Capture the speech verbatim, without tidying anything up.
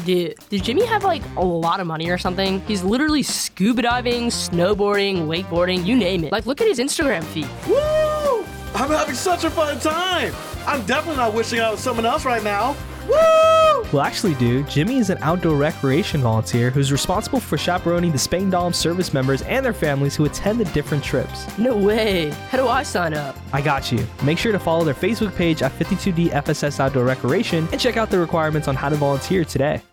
Dude, did Jimmy have like a lot of money or something? He's literally scuba diving, snowboarding, wakeboarding, you name it. Like, look at his Instagram feed. Woo! I'm having such a fun time. I'm definitely not wishing I was someone else right now. Woo! Well, actually, dude, Jimmy is an outdoor recreation volunteer who's responsible for chaperoning the Spain Dom service members and their families who attend the different trips. No way. How do I sign up? I got you. Make sure to follow their Facebook page at fifty-two D F S S Outdoor Recreation and check out the requirements on how to volunteer today.